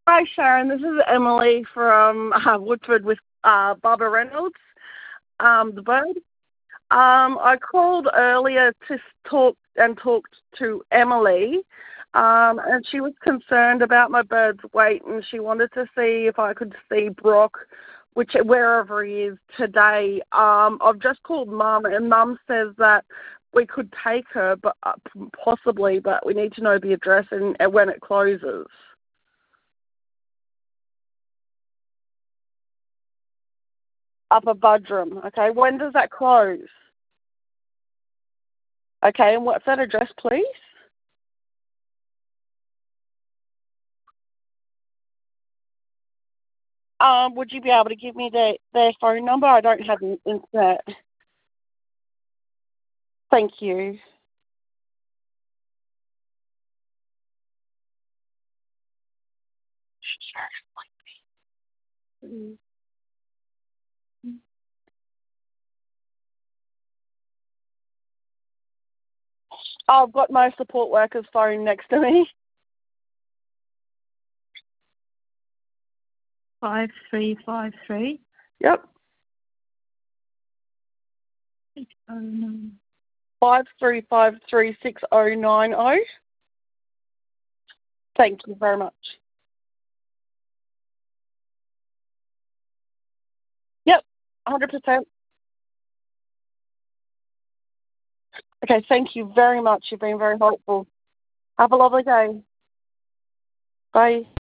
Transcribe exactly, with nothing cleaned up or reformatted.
Hi, Sharon. This is Emily from uh, Woodford with uh, Barbara Reynolds, um, the bird. Um, I called earlier to talk and talked to Emily, um, and she was concerned about my bird's weight, and she wanted to see if I could see Brock, which wherever he is today. Um, I've just called Mum, and Mum says that we could take her, but uh, possibly, but we need to know the address and, and when it closes. Upper Budrum. Okay, when does that close? Okay, and what's that address, please? Um, would you be able to give me their, their phone number? I don't have the internet. Thank you. I've got my support worker's phone next to me. Five three five three. Yep. Oh no. Five three five three six oh nine oh. Thank you very much. Yep, one hundred percent. Okay, thank you very much. You've been very helpful. Have a lovely day. Bye.